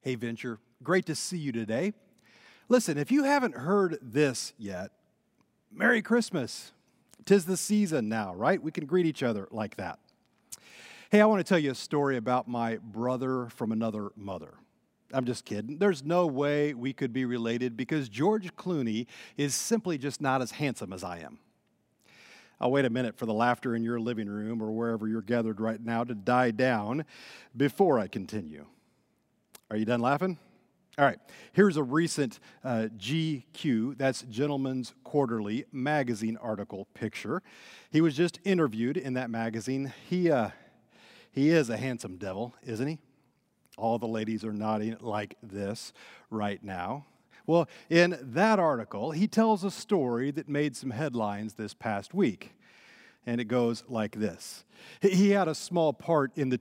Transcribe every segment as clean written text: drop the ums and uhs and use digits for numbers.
Hey, Venture, great to see you today. Listen, if you haven't heard this yet, Merry Christmas. 'Tis the season now, right? We can greet each other like that. Hey, I want to tell you a story about my brother from another mother. I'm just kidding. There's no way we could be related because George Clooney is simply just not as handsome as I am. I'll wait a minute for the laughter in your living room or wherever you're gathered right now to die down before I continue. Are you done laughing? All right, here's a recent GQ, that's Gentleman's Quarterly magazine article picture. He was just interviewed in that magazine. He is a handsome devil, isn't he? All the ladies are nodding like this right now. Well, in that article, he tells a story that made some headlines this past week. And it goes like this. He had a small part in the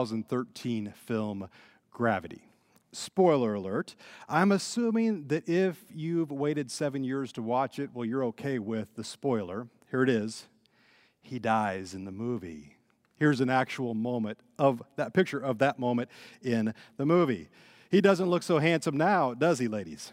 2013 film Gravity. Spoiler alert, I'm assuming that if you've waited 7 years to watch it, well, you're okay with the spoiler. Here it is. He dies in the movie. Here's an actual moment of that picture of that moment in the movie. He doesn't look so handsome now, does he, ladies?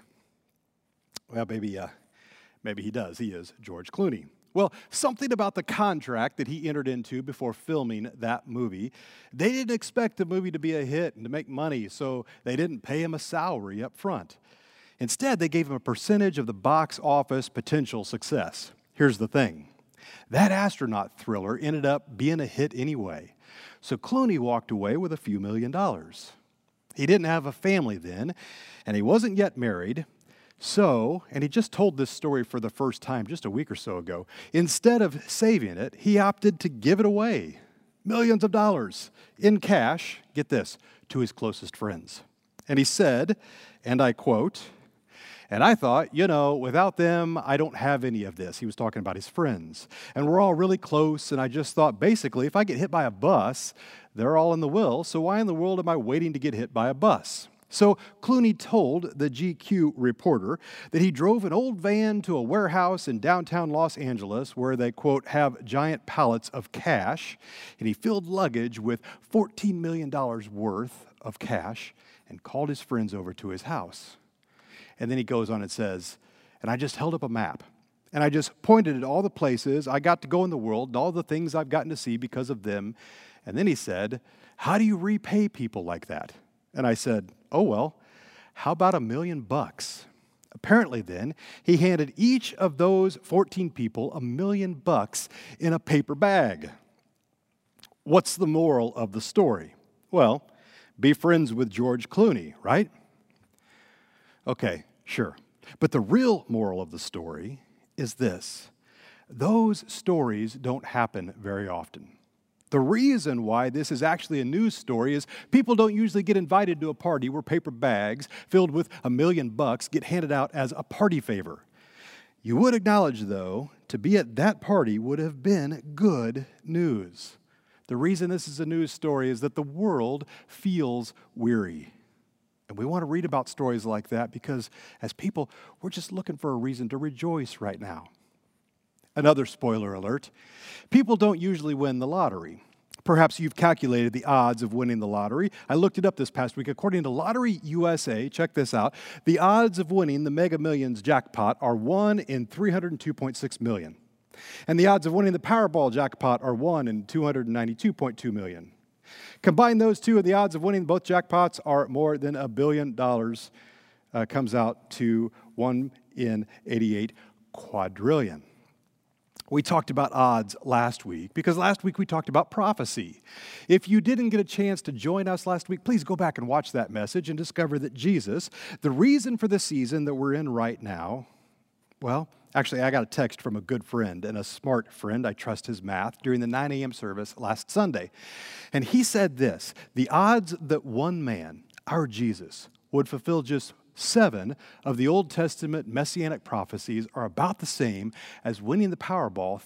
Well, maybe he does. He is George Clooney. Well, something about the contract that he entered into before filming that movie, they didn't expect the movie to be a hit and to make money, so they didn't pay him a salary up front. Instead, they gave him a percentage of the box office potential success. Here's the thing. That astronaut thriller ended up being a hit anyway, so Clooney walked away with a few $1,000,000. He didn't have a family then, and he wasn't yet married. So, and he just told this story for the first time just a week or so ago, instead of saving it, he opted to give it away. Millions of dollars in cash, get this, to his closest friends. And he said, and I quote, "And I thought, without them, I don't have any of this." He was talking about his friends. "And we're all really close, and I just thought, basically, if I get hit by a bus, they're all in the will, so why in the world am I waiting to get hit by a bus?" So Clooney told the GQ reporter that he drove an old van to a warehouse in downtown Los Angeles where they, quote, have giant pallets of cash, and he filled luggage with $14 million worth of cash and called his friends over to his house. And then he goes on and says, "And I just held up a map, and I just pointed at all the places I got to go in the world and all the things I've gotten to see because of them." And then he said, "How do you repay people like that?" And I said, "Oh, well, how about $1,000,000? Apparently then, he handed each of those 14 people $1,000,000 in a paper bag. What's the moral of the story? Well, be friends with George Clooney, right? Okay, sure. But the real moral of the story is this. Those stories don't happen very often. The reason why this is actually a news story is people don't usually get invited to a party where paper bags filled with $1,000,000 get handed out as a party favor. You would acknowledge, though, to be at that party would have been good news. The reason this is a news story is that the world feels weary. And we want to read about stories like that because as people, we're just looking for a reason to rejoice right now. Another spoiler alert, people don't usually win the lottery. Perhaps you've calculated the odds of winning the lottery. I looked it up this past week. According to Lottery USA, check this out, the odds of winning the Mega Millions jackpot are 1 in 302.6 million. And the odds of winning the Powerball jackpot are 1 in 292.2 million. Combine those two, and the odds of winning both jackpots are more than $1 billion. Comes out to 1 in 88 quadrillion. We talked about odds last week because last week we talked about prophecy. If you didn't get a chance to join us last week, please go back and watch that message and discover that Jesus, the reason for the season that we're in right now, well, actually, I got a text from a good friend and a smart friend, I trust his math, during the 9 a.m. service last Sunday. And he said this, the odds that one man, our Jesus, would fulfill just 7 of the Old Testament messianic prophecies are about the same as winning the Powerball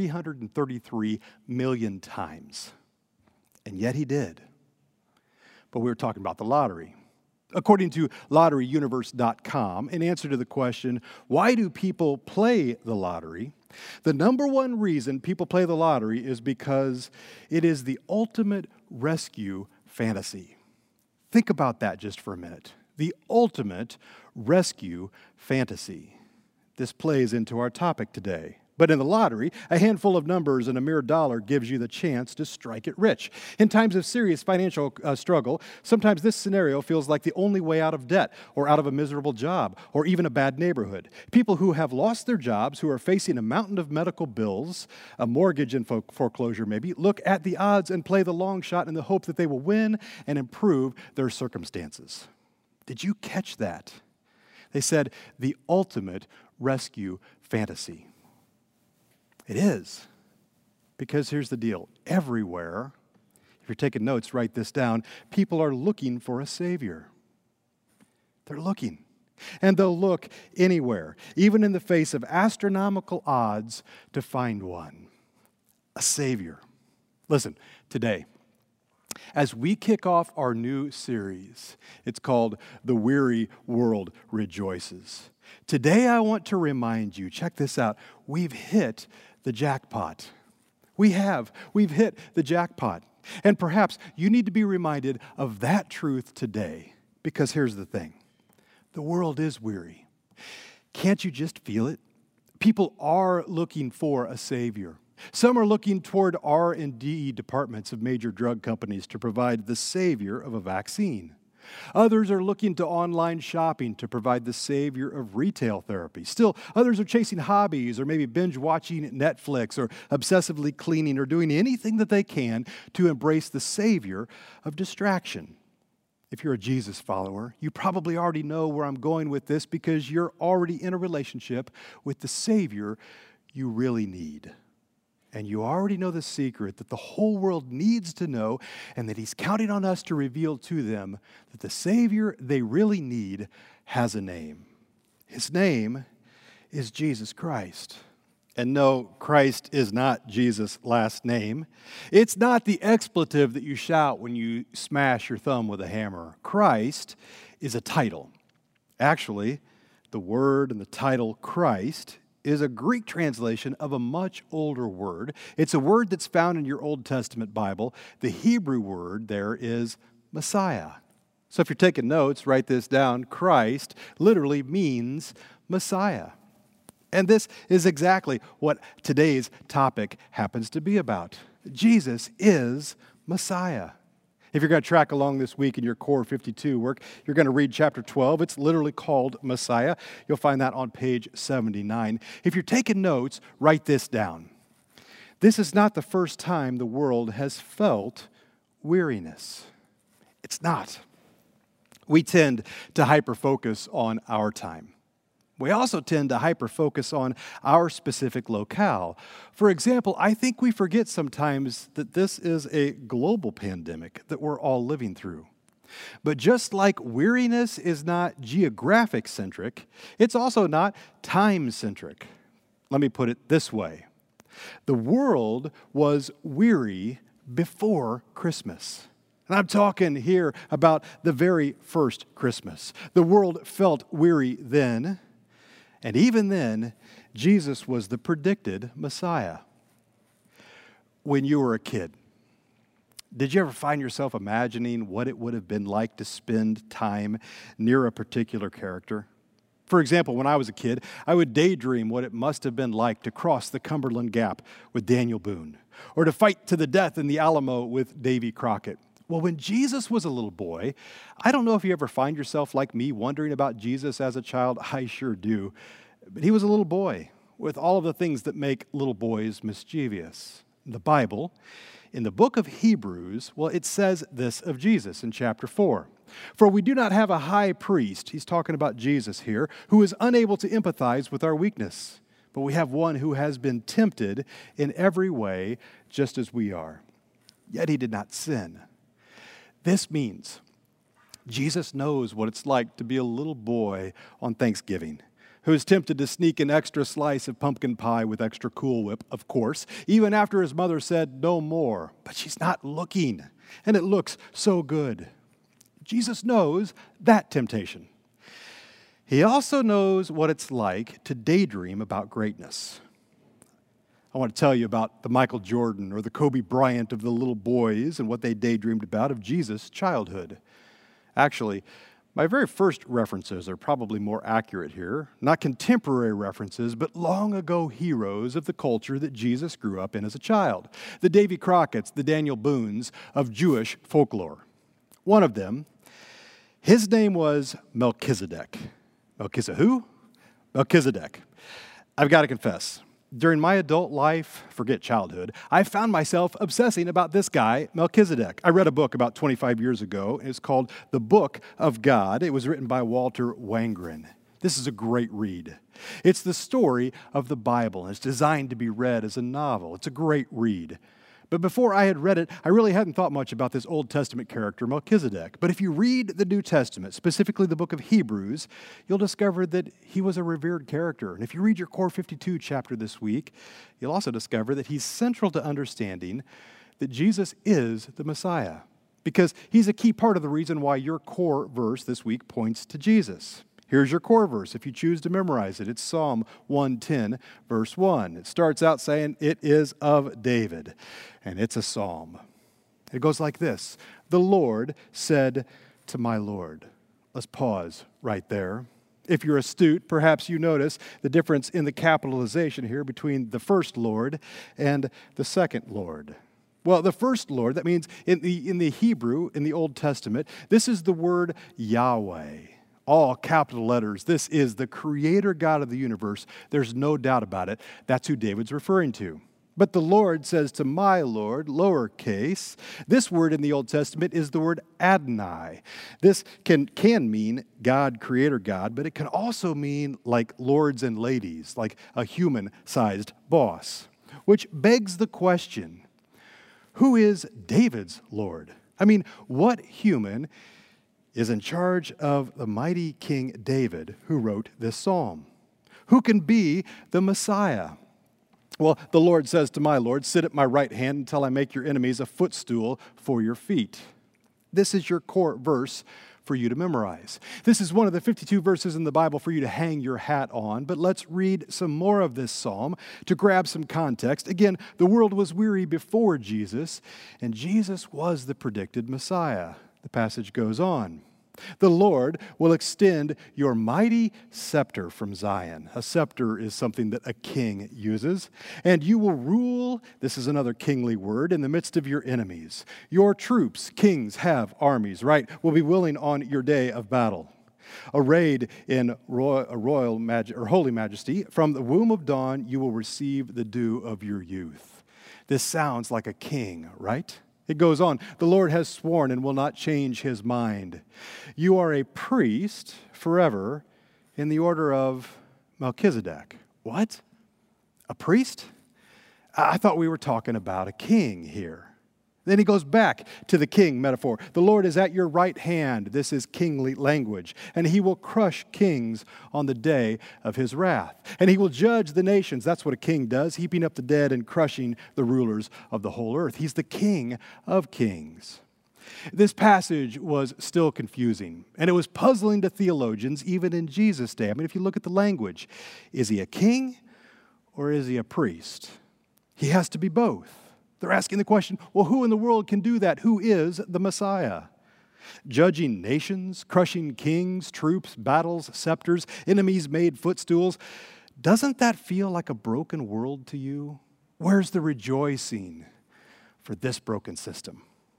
333 million times. And yet he did. But we were talking about the lottery. According to LotteryUniverse.com, in answer to the question, why do people play the lottery? The number one reason people play the lottery is because it is the ultimate rescue fantasy. Think about that just for a minute. The ultimate rescue fantasy. This plays into our topic today. But in the lottery, a handful of numbers and a mere dollar gives you the chance to strike it rich. In times of serious financial struggle, sometimes this scenario feels like the only way out of debt or out of a miserable job or even a bad neighborhood. People who have lost their jobs, who are facing a mountain of medical bills, a mortgage and foreclosure maybe, look at the odds and play the long shot in the hope that they will win and improve their circumstances. Did you catch that? They said the ultimate rescue fantasy. It is. Because here's the deal. Everywhere, if you're taking notes, write this down, people are looking for a Savior. They're looking. And they'll look anywhere, even in the face of astronomical odds, to find one. A Savior. Listen, today, as we kick off our new series, it's called The Weary World Rejoices. Today I want to remind you, check this out, we've hit the jackpot. We've hit the jackpot. And perhaps you need to be reminded of that truth today, because here's the thing. The world is weary. Can't you just feel it? People are looking for a Savior. Some are looking toward R&D departments of major drug companies to provide the savior of a vaccine. Others are looking to online shopping to provide the savior of retail therapy. Still, others are chasing hobbies or maybe binge watching Netflix or obsessively cleaning or doing anything that they can to embrace the savior of distraction. If you're a Jesus follower, you probably already know where I'm going with this because you're already in a relationship with the Savior you really need. And you already know the secret that the whole world needs to know and that He's counting on us to reveal to them that the Savior they really need has a name. His name is Jesus Christ. And no, Christ is not Jesus' last name. It's not the expletive that you shout when you smash your thumb with a hammer. Christ is a title. Actually, the word and the title Christ is a Greek translation of a much older word. It's a word that's found in your Old Testament Bible. The Hebrew word there is Messiah. So if you're taking notes, write this down. Christ literally means Messiah. And this is exactly what today's topic happens to be about. Jesus is Messiah. If you're going to track along this week in your Core 52 work, you're going to read chapter 12. It's literally called Messiah. You'll find that on page 79. If you're taking notes, write this down. This is not the first time the world has felt weariness. It's not. We tend to hyper-focus on our time. We also tend to hyper-focus on our specific locale. For example, I think we forget sometimes that this is a global pandemic that we're all living through. But just like weariness is not geographic-centric, it's also not time-centric. Let me put it this way. The world was weary before Christmas. And I'm talking here about the very first Christmas. The world felt weary then. And even then, Jesus was the predicted Messiah. When you were a kid, did you ever find yourself imagining what it would have been like to spend time near a particular character? For example, when I was a kid, I would daydream what it must have been like to cross the Cumberland Gap with Daniel Boone, or to fight to the death in the Alamo with Davy Crockett. Well, when Jesus was a little boy, I don't know if you ever find yourself like me wondering about Jesus as a child. I sure do. But he was a little boy with all of the things that make little boys mischievous. The Bible, in the book of Hebrews, well, it says this of Jesus in chapter 4. For we do not have a high priest, he's talking about Jesus here, who is unable to empathize with our weakness. But we have one who has been tempted in every way, just as we are. Yet he did not sin. This means Jesus knows what it's like to be a little boy on Thanksgiving who is tempted to sneak an extra slice of pumpkin pie with extra Cool Whip, of course, even after his mother said no more. But she's not looking, and it looks so good. Jesus knows that temptation. He also knows what it's like to daydream about greatness. I want to tell you about the Michael Jordan or the Kobe Bryant of the little boys and what they daydreamed about of Jesus' childhood. Actually, my very first references are probably more accurate here. Not contemporary references, but long ago heroes of the culture that Jesus grew up in as a child. The Davy Crockett's, the Daniel Boones of Jewish folklore. One of them, his name was Melchizedek. Melchizedek who? Melchizedek. I've got to confess, during my adult life, forget childhood, I found myself obsessing about this guy, Melchizedek. I read a book about 25 years ago. It's called The Book of God. It was written by Walter Wangerin. This is a great read. It's the story of the Bible, and it's designed to be read as a novel. It's a great read. But before I had read it, I really hadn't thought much about this Old Testament character, Melchizedek. But if you read the New Testament, specifically the book of Hebrews, you'll discover that he was a revered character. And if you read your Core 52 chapter this week, you'll also discover that he's central to understanding that Jesus is the Messiah, because he's a key part of the reason why your core verse this week points to Jesus. Here's your core verse if you choose to memorize it. It's Psalm 110, verse 1. It starts out saying, "It is of David," and it's a psalm. It goes like this: "The Lord said to my Lord." Let's pause right there. If you're astute, perhaps you notice the difference in the capitalization here between the first Lord and the second Lord. Well, the first Lord, that means in the Hebrew, in the Old Testament, this is the word Yahweh. All capital letters. This is the creator God of the universe. There's no doubt about it. That's who David's referring to. But the Lord says to my Lord, lowercase. This word in the Old Testament is the word Adonai. This can mean God, creator God, but it can also mean like lords and ladies, like a human-sized boss. Which begs the question, who is David's Lord? I mean, what human is in charge of the mighty King David who wrote this psalm? Who can be the Messiah? Well, the Lord says to my Lord, "Sit at my right hand until I make your enemies a footstool for your feet." This is your core verse for you to memorize. This is one of the 52 verses in the Bible for you to hang your hat on, but let's read some more of this psalm to grab some context. Again, the world was weary before Jesus, and Jesus was the predicted Messiah. The passage goes on. "The Lord will extend your mighty scepter from Zion." A scepter is something that a king uses. "And you will rule," this is another kingly word, "in the midst of your enemies. Your troops," kings have armies, right, "will be willing on your day of battle. Arrayed in holy majesty, from the womb of dawn you will receive the dew of your youth." This sounds like a king, right? It goes on, "The Lord has sworn and will not change his mind. You are a priest forever in the order of Melchizedek." What? A priest? I thought we were talking about a king here. Then he goes back to the king metaphor. "The Lord is at your right hand." This is kingly language. "And he will crush kings on the day of his wrath. And he will judge the nations." That's what a king does, heaping up the dead and crushing the rulers of the whole earth. He's the King of kings. This passage was still confusing, and it was puzzling to theologians even in Jesus' day. I mean, if you look at the language, is he a king or is he a priest? He has to be both. They're asking the question, well, who in the world can do that? Who is the Messiah? Judging nations, crushing kings, troops, battles, scepters, enemies made footstools. Doesn't that feel like a broken world to you? Where's the rejoicing for this broken system?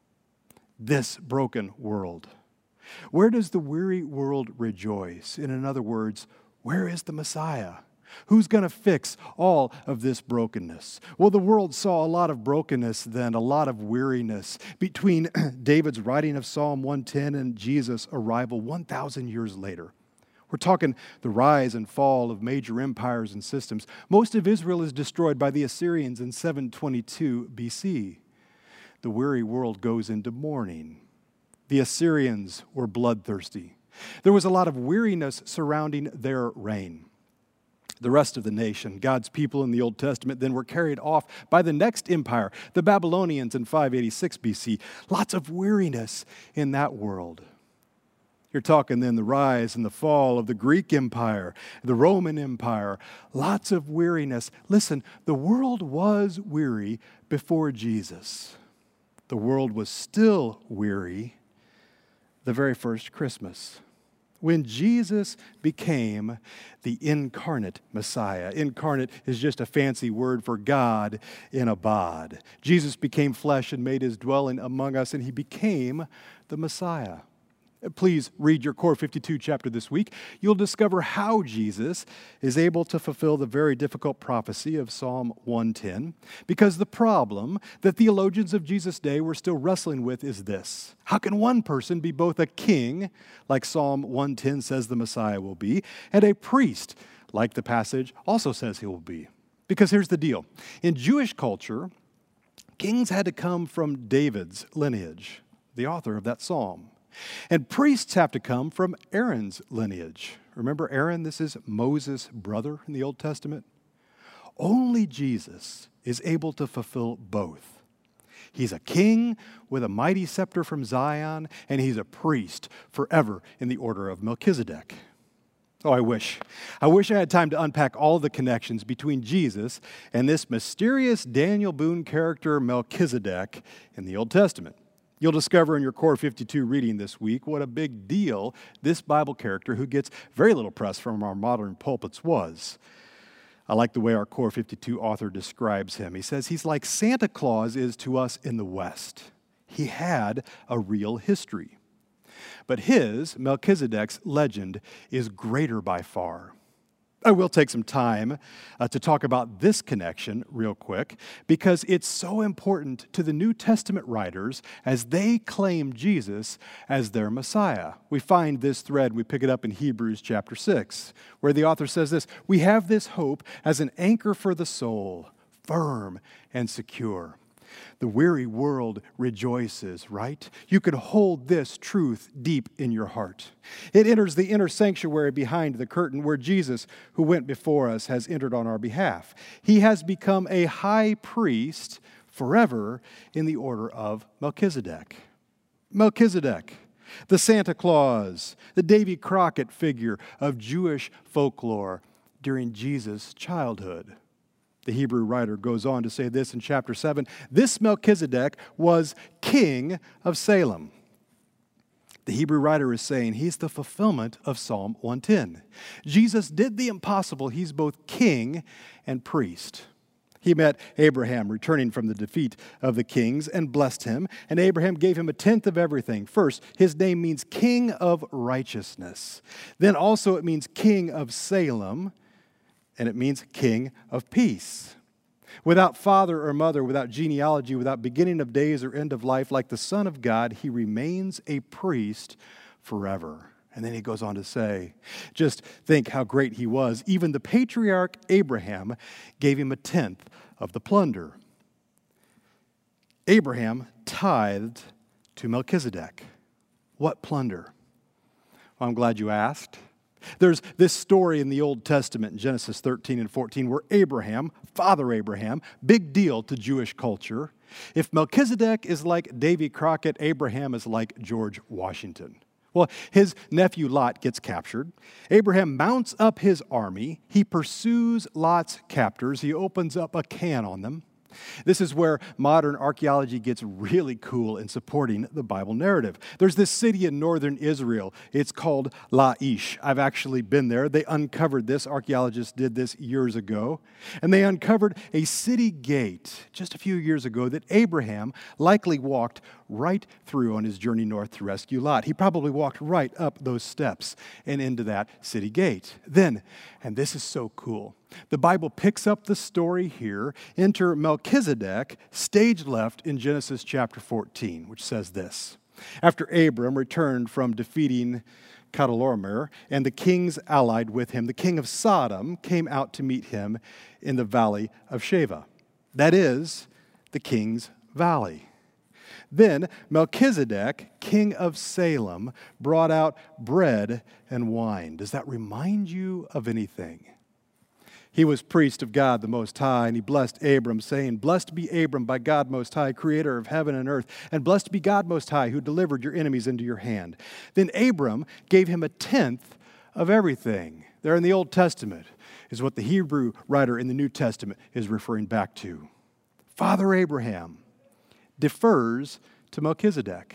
This broken world. Where does the weary world rejoice? In other words, where is the Messiah? Who's going to fix all of this brokenness? Well, the world saw a lot of brokenness then, a lot of weariness between David's writing of Psalm 110 and Jesus' arrival 1,000 years later. We're talking the rise and fall of major empires and systems. Most of Israel is destroyed by the Assyrians in 722 BC. The weary world goes into mourning. The Assyrians were bloodthirsty. There was a lot of weariness surrounding their reign. The rest of the nation, God's people in the Old Testament, then were carried off by the next empire, the Babylonians in 586 BC. Lots of weariness in that world. You're talking then the rise and the fall of the Greek Empire, the Roman Empire. Lots of weariness. Listen, the world was weary before Jesus. The world was still weary the very first Christmas, when Jesus became the incarnate Messiah. Incarnate is just a fancy word for God in a bod. Jesus became flesh and made his dwelling among us, and he became the Messiah. Please read your Core 52 chapter this week. You'll discover how Jesus is able to fulfill the very difficult prophecy of Psalm 110, because the problem that theologians of Jesus' day were still wrestling with is this: how can one person be both a king, like Psalm 110 says the Messiah will be, and a priest, like the passage also says he will be? Because here's the deal. In Jewish culture, kings had to come from David's lineage, the author of that psalm. And priests have to come from Aaron's lineage. Remember Aaron? This is Moses' brother in the Old Testament. Only Jesus is able to fulfill both. He's a king with a mighty scepter from Zion, and he's a priest forever in the order of Melchizedek. Oh, I wish I had time to unpack all the connections between Jesus and this mysterious Daniel Boone character, Melchizedek, in the Old Testament. You'll discover in your Core 52 reading this week what a big deal this Bible character, who gets very little press from our modern pulpits, was. I like the way our Core 52 author describes him. He says he's like Santa Claus is to us in the West. He had a real history. But his, Melchizedek's, legend is greater by far. I will take some time to talk about this connection real quick, because it's so important to the New Testament writers as they claim Jesus as their Messiah. We find this thread, we pick it up in Hebrews chapter 6, where the author says this: "We have this hope as an anchor for the soul, firm and secure. The weary world rejoices," right? You can hold this truth deep in your heart. It enters the inner sanctuary behind the curtain, where Jesus, who went before us, has entered on our behalf. He has become a high priest forever in the order of Melchizedek. Melchizedek, the Santa Claus, the Davy Crockett figure of Jewish folklore during Jesus' childhood. The Hebrew writer goes on to say this in chapter 7. This Melchizedek was king of Salem. The Hebrew writer is saying he's the fulfillment of Psalm 110. Jesus did the impossible. He's both king and priest. He met Abraham returning from the defeat of the kings and blessed him, and Abraham gave him a tenth of everything. First, his name means king of righteousness. Then also it means king of Salem, and it means king of peace. Without father or mother, without genealogy, without beginning of days or end of life, like the Son of God, he remains a priest forever. And then he goes on to say, just think how great he was. Even the patriarch Abraham gave him a tenth of the plunder. Abraham tithed to Melchizedek. What plunder? Well, I'm glad you asked. There's this story in the Old Testament in Genesis 13 and 14 where Abraham, Father Abraham, big deal to Jewish culture. If Melchizedek is like Davy Crockett, Abraham is like George Washington. Well, his nephew Lot gets captured. Abraham mounts up his army. He pursues Lot's captors. He opens up a can on them. This is where modern archaeology gets really cool in supporting the Bible narrative. There's this city in northern Israel. It's called Laish. I've actually been there. They uncovered this. Archaeologists did this years ago. And they uncovered a city gate just a few years ago that Abraham likely walked right through on his journey north to rescue Lot. He probably walked right up those steps and into that city gate. Then, and this is so cool, the Bible picks up the story here. Enter Melchizedek, stage left in Genesis chapter 14, which says this: After Abram returned from defeating Chedorlaomer and the kings allied with him, the king of Sodom came out to meet him in the valley of Sheva. That is, the king's valley. Then Melchizedek, king of Salem, brought out bread and wine. Does that remind you of anything? He was priest of God the Most High, and he blessed Abram, saying, Blessed be Abram by God Most High, creator of heaven and earth, and blessed be God Most High, who delivered your enemies into your hand. Then Abram gave him a tenth of everything. There in the Old Testament is what the Hebrew writer in the New Testament is referring back to. Father Abraham defers to Melchizedek.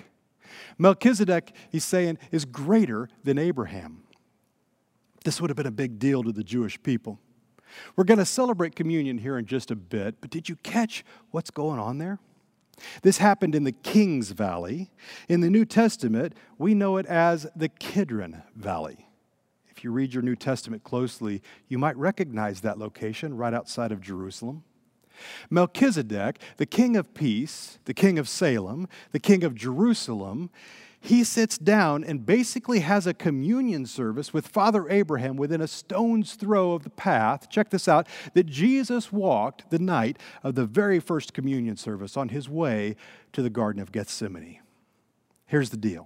Melchizedek, he's saying, is greater than Abraham. This would have been a big deal to the Jewish people. We're going to celebrate communion here in just a bit, but did you catch what's going on there? This happened in the King's Valley. In the New Testament, we know it as the Kidron Valley. If you read your New Testament closely, you might recognize that location right outside of Jerusalem. Melchizedek, the king of peace, the king of Salem, the king of Jerusalem, he sits down and basically has a communion service with Father Abraham within a stone's throw of the path, check this out, that Jesus walked the night of the very first communion service on his way to the Garden of Gethsemane. Here's the deal.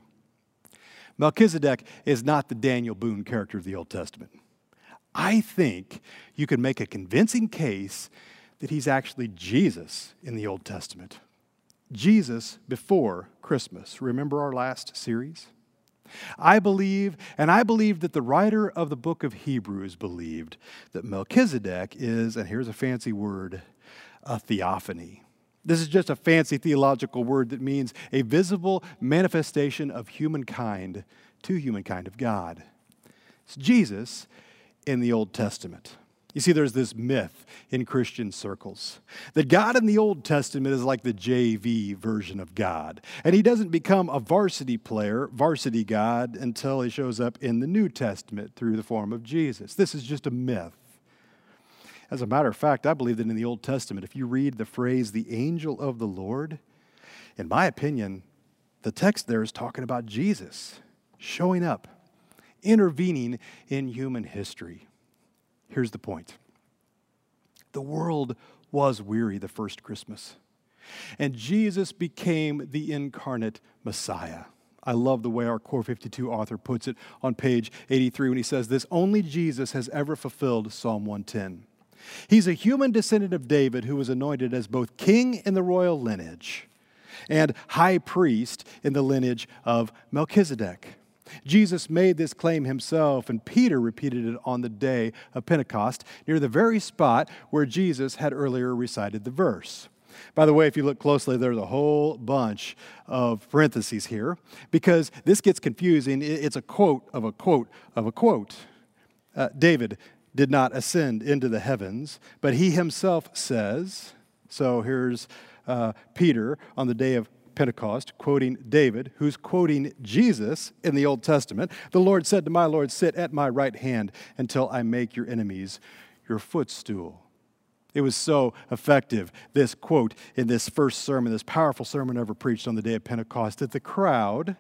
Melchizedek is not the Daniel Boone character of the Old Testament. I think you can make a convincing case that he's actually Jesus in the Old Testament. Jesus before Christmas. Remember our last series? I believe that the writer of the book of Hebrews believed that Melchizedek is, and here's a fancy word, a theophany. This is just a fancy theological word that means a visible manifestation of humankind to humankind of God. It's Jesus in the Old Testament. You see, there's this myth in Christian circles that God in the Old Testament is like the JV version of God. And he doesn't become a varsity player, varsity God, until he shows up in the New Testament through the form of Jesus. This is just a myth. As a matter of fact, I believe that in the Old Testament, if you read the phrase, the angel of the Lord, in my opinion, the text there is talking about Jesus showing up, intervening in human history. Here's the point. The world was weary the first Christmas, and Jesus became the incarnate Messiah. I love the way our Core 52 author puts it on page 83 when he says this, only Jesus has ever fulfilled Psalm 110. He's a human descendant of David who was anointed as both king in the royal lineage and high priest in the lineage of Melchizedek. Jesus made this claim himself, and Peter repeated it on the day of Pentecost, near the very spot where Jesus had earlier recited the verse. By the way, if you look closely, there's a whole bunch of parentheses here, because this gets confusing. It's a quote of a quote of a quote. David did not ascend into the heavens, but he himself says, so here's Peter on the day of Pentecost, quoting David, who's quoting Jesus in the Old Testament. The Lord said to my Lord, sit at my right hand until I make your enemies your footstool. It was so effective, this quote in this first sermon, this powerful sermon ever preached on the day of Pentecost, that the crowd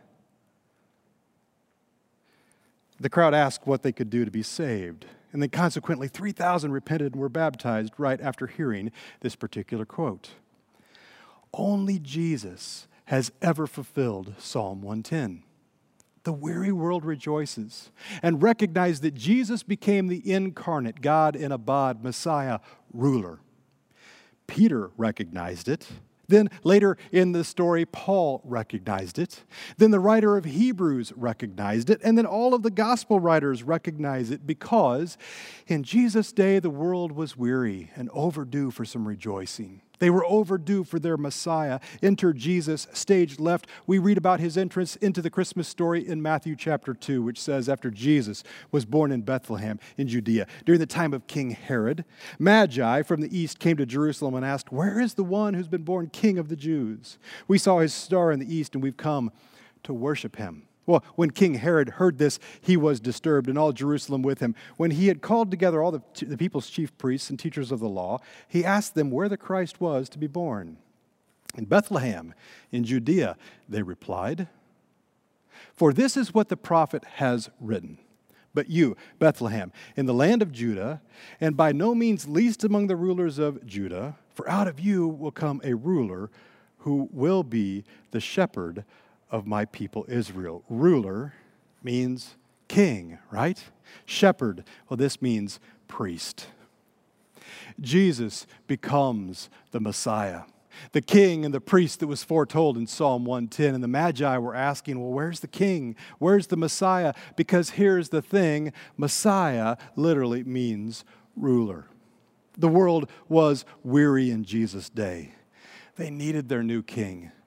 asked what they could do to be saved. And then consequently, 3,000 repented and were baptized right after hearing this particular quote. Only Jesus has ever fulfilled Psalm 110. The weary world rejoices and recognizes that Jesus became the incarnate God in a bod, Messiah, ruler. Peter recognized it. Then later in the story, Paul recognized it. Then the writer of Hebrews recognized it. And then all of the gospel writers recognize it because in Jesus' day, the world was weary and overdue for some rejoicing. They were overdue for their Messiah. Enter Jesus, stage left. We read about his entrance into the Christmas story in Matthew chapter 2, which says, after Jesus was born in Bethlehem in Judea, during the time of King Herod, Magi from the east came to Jerusalem and asked, where is the one who's been born King of the Jews? We saw his star in the east and we've come to worship him. Well, when King Herod heard this, he was disturbed, and all Jerusalem with him. When he had called together all the people's chief priests and teachers of the law, he asked them where the Christ was to be born. In Bethlehem, in Judea, they replied. For this is what the prophet has written. But you, Bethlehem, in the land of Judah, and by no means least among the rulers of Judah, for out of you will come a ruler who will be the shepherd of my people Israel. Ruler means king, right? Shepherd, well, this means priest. Jesus becomes the Messiah, the king and the priest that was foretold in Psalm 110. And the Magi were asking, well, where's the king? Where's the Messiah? Because here's the thing, Messiah literally means ruler. The world was weary in Jesus' day. They needed their new king.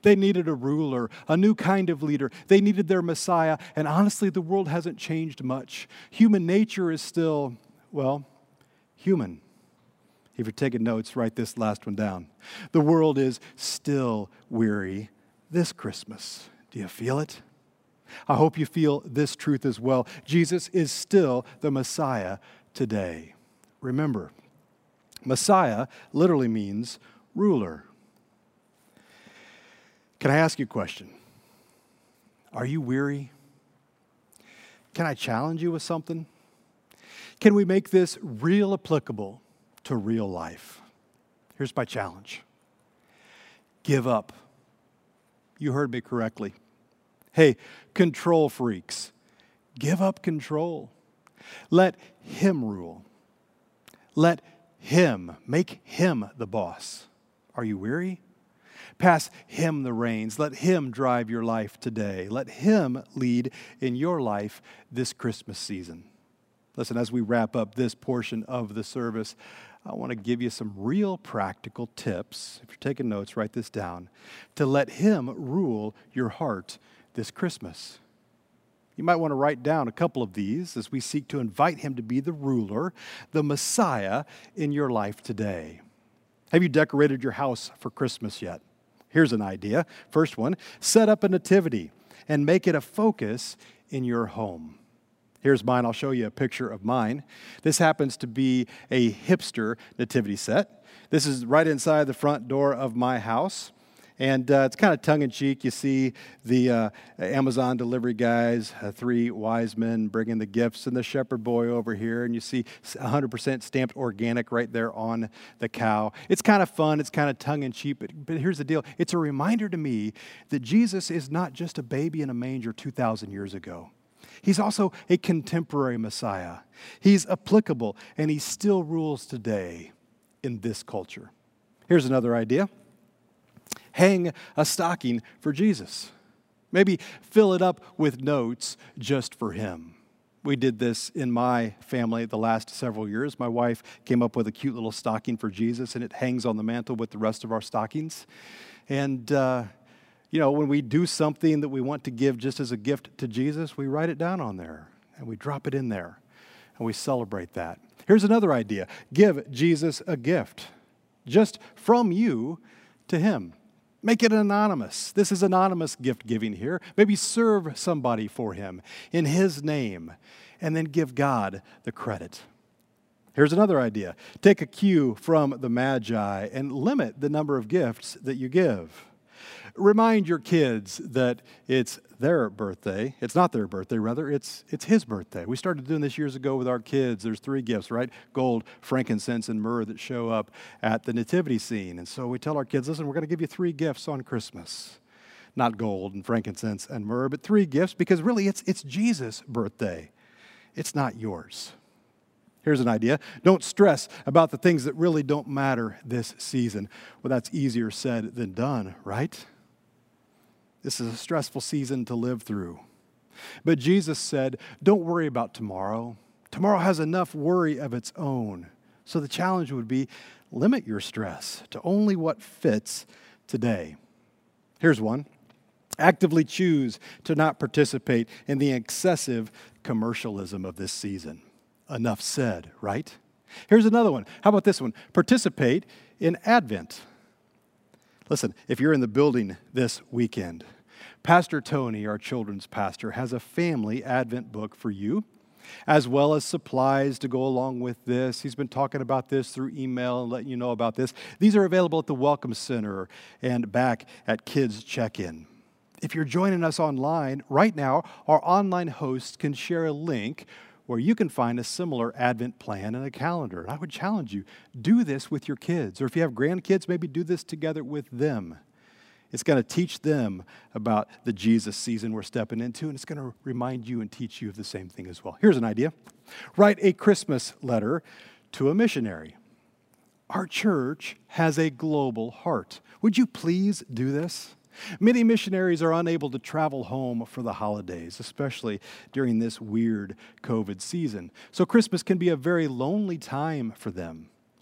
They needed a ruler, a new kind of leader. They needed their Messiah. And honestly, the world hasn't changed much. Human nature is still, well, human. If you're taking notes, write this last one down. The world is still weary this Christmas. Do you feel it? I hope you feel this truth as well. Jesus is still the Messiah today. Remember, Messiah literally means ruler. Can I ask you a question? Are you weary? Can I challenge you with something? Can we make this real applicable to real life? Here's my challenge. Give up. You heard me correctly. Hey, control freaks, give up control. Let Him rule. Let Him, make Him the boss. Are you weary? Pass Him the reins. Let Him drive your life today. Let Him lead in your life this Christmas season. Listen, as we wrap up this portion of the service, I want to give you some real practical tips. If you're taking notes, write this down. To let Him rule your heart this Christmas. You might want to write down a couple of these as we seek to invite Him to be the ruler, the Messiah in your life today. Have you decorated your house for Christmas yet? Here's an idea. First one, set up a nativity and make it a focus in your home. Here's mine. I'll show you a picture of mine. This happens to be a hipster nativity set. This is right inside the front door of my house. And it's kind of tongue-in-cheek. You see the Amazon delivery guys, 3 wise men bringing the gifts, and the shepherd boy over here. And you see 100% stamped organic right there on the cow. It's kind of fun. It's kind of tongue-in-cheek. But here's the deal. It's a reminder to me that Jesus is not just a baby in a manger 2,000 years ago. He's also a contemporary Messiah. He's applicable, and He still rules today in this culture. Here's another idea. Hang a stocking for Jesus. Maybe fill it up with notes just for Him. We did this in my family the last several years. My wife came up with a cute little stocking for Jesus, and it hangs on the mantle with the rest of our stockings. And, when we do something that we want to give just as a gift to Jesus, we write it down on there, and we drop it in there, and we celebrate that. Here's another idea. Give Jesus a gift, just from you to Him. Make it anonymous. This is anonymous gift giving here. Maybe serve somebody for Him in His name, and then give God the credit. Here's another idea. Take a cue from the Magi and limit the number of gifts that you give. Remind your kids that it's their birthday. It's not their birthday, rather. It's His birthday. We started doing this years ago with our kids. There's 3 gifts, right? Gold, frankincense, and myrrh that show up at the nativity scene. And so we tell our kids, listen, we're going to give you 3 gifts on Christmas. Not gold and frankincense and myrrh, but 3 gifts because really it's Jesus' birthday. It's not yours. Here's an idea. Don't stress about the things that really don't matter this season. Well, that's easier said than done, right? This is a stressful season to live through. But Jesus said, don't worry about tomorrow. Tomorrow has enough worry of its own. So the challenge would be, limit your stress to only what fits today. Here's one. Actively choose to not participate in the excessive commercialism of this season. Enough said, right? Here's another one. How about this one? Participate in Advent. Listen, if you're in the building this weekend, Pastor Tony, our children's pastor, has a family Advent book for you, as well as supplies to go along with this. He's been talking about this through email and letting you know about this. These are available at the Welcome Center and back at Kids Check-In. If you're joining us online, right now, our online host can share a link where you can find a similar Advent plan and a calendar. And I would challenge you, do this with your kids. Or if you have grandkids, maybe do this together with them. It's going to teach them about the Jesus season we're stepping into, and it's going to remind you and teach you of the same thing as well. Here's an idea. Write a Christmas letter to a missionary. Our church has a global heart. Would you please do this? Many missionaries are unable to travel home for the holidays, especially during this weird COVID season. So Christmas can be a very lonely time for them.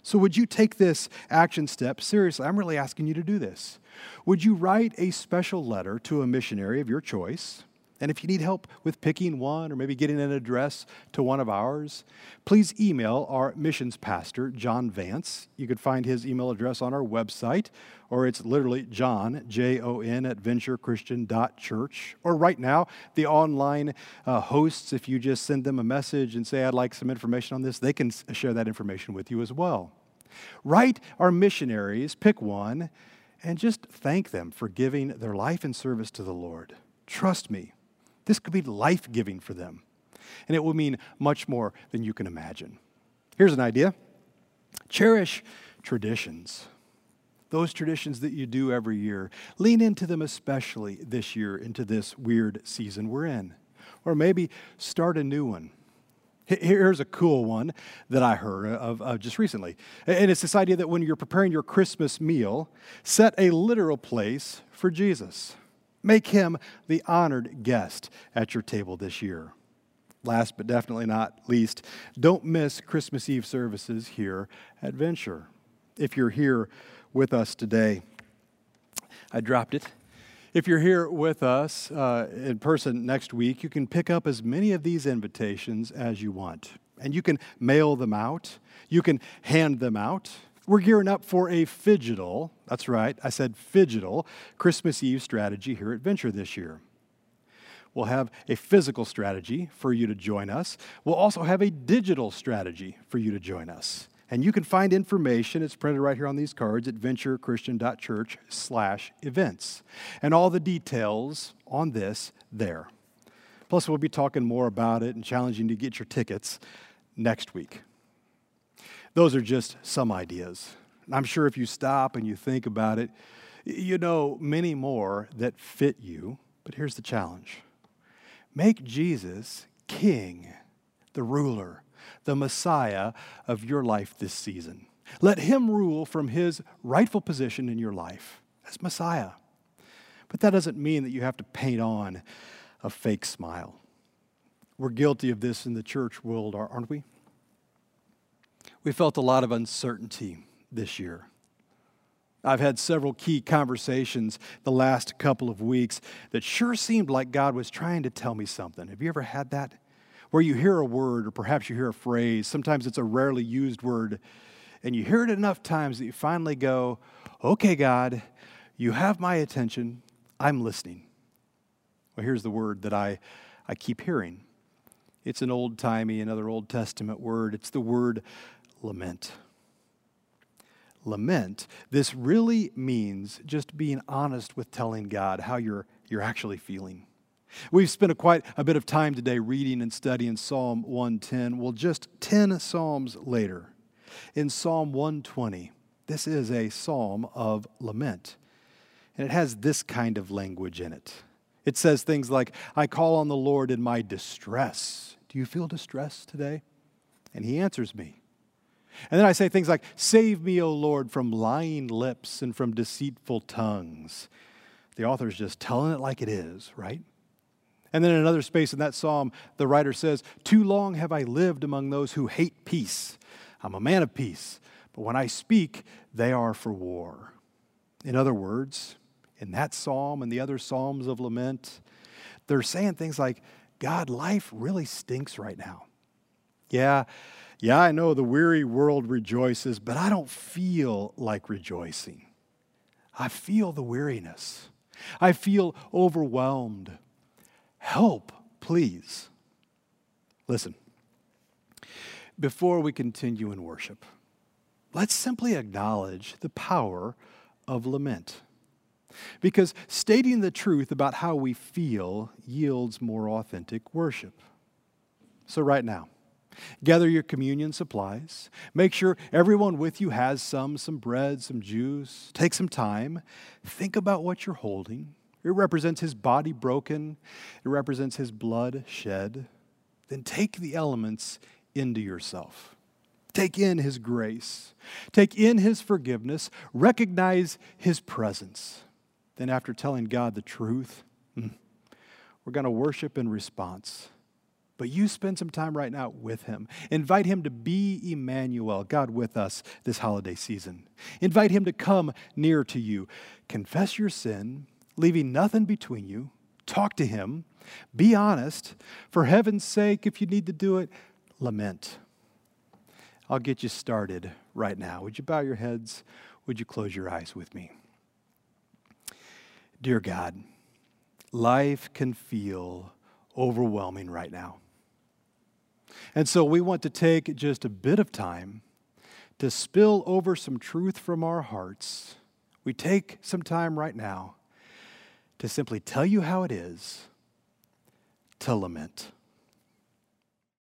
So would you take this action step seriously? I'm really asking you to do this. Would you write a special letter to a missionary of your choice? And if you need help with picking one or maybe getting an address to one of ours, please email our missions pastor, John Vance. You could find his email address on our website, or it's literally John, Jon, at venturechristian.church. Or right now, the online hosts, if you just send them a message and say, I'd like some information on this, they can share that information with you as well. Write our missionaries, pick one, and just thank them for giving their life and service to the Lord. Trust me. This could be life-giving for them, and it will mean much more than you can imagine. Here's an idea. Cherish traditions. Those traditions that you do every year. Lean into them especially this year, into this weird season we're in. Or maybe start a new one. Here's a cool one that I heard of just recently. And it's this idea that when you're preparing your Christmas meal, set a literal place for Jesus. Make him the honored guest at your table this year. Last but definitely not least, don't miss Christmas Eve services here at Venture. If you're here with us today, I dropped it. If you're here with us in person next week, you can pick up as many of these invitations as you want. And you can mail them out. You can hand them out. We're gearing up for a phygital, that's right, I said phygital, Christmas Eve strategy here at Venture this year. We'll have a physical strategy for you to join us. We'll also have a digital strategy for you to join us. And you can find information, it's printed right here on these cards, at venturechristian.church/events. And all the details on this there. Plus, we'll be talking more about it and challenging you to get your tickets next week. Those are just some ideas. I'm sure if you stop and you think about it, you know many more that fit you. But here's the challenge. Make Jesus King, the ruler, the Messiah of your life this season. Let him rule from his rightful position in your life as Messiah. But that doesn't mean that you have to paint on a fake smile. We're guilty of this in the church world, aren't we? We felt a lot of uncertainty this year. I've had several key conversations the last couple of weeks that sure seemed like God was trying to tell me something. Have you ever had that? Where you hear a word or perhaps you hear a phrase, sometimes it's a rarely used word, and you hear it enough times that you finally go, okay, God, you have my attention, I'm listening. Well, here's the word that I keep hearing. It's an old-timey, another Old Testament word. It's the word lament. Lament, this really means just being honest with telling God how you're actually feeling. We've spent quite a bit of time today reading and studying Psalm 110. Well, just 10 Psalms later, in Psalm 120, this is a psalm of lament. And it has this kind of language in it. It says things like, I call on the Lord in my distress. Do you feel distress today? And he answers me. And then I say things like, save me, O Lord, from lying lips and from deceitful tongues. The author's just telling it like it is, right? And then in another space in that psalm, the writer says, too long have I lived among those who hate peace. I'm a man of peace, but when I speak, they are for war. In other words, in that psalm and the other psalms of lament, they're saying things like, God, life really stinks right now. Yeah, I know the weary world rejoices, but I don't feel like rejoicing. I feel the weariness. I feel overwhelmed. Help, please. Listen, before we continue in worship, let's simply acknowledge the power of lament. Because stating the truth about how we feel yields more authentic worship. So right now, gather your communion supplies. Make sure everyone with you has some bread, some juice. Take some time. Think about what you're holding. It represents his body broken. It represents his blood shed. Then take the elements into yourself. Take in his grace. Take in his forgiveness. Recognize his presence. Then after telling God the truth, we're going to worship in response. But you spend some time right now with him. Invite him to be Emmanuel, God with us this holiday season. Invite him to come near to you. Confess your sin, leaving nothing between you. Talk to him. Be honest. For heaven's sake, if you need to do it, lament. I'll get you started right now. Would you bow your heads? Would you close your eyes with me? Dear God, life can feel overwhelming right now. And so we want to take just a bit of time to spill over some truth from our hearts. We take some time right now to simply tell you how it is to lament.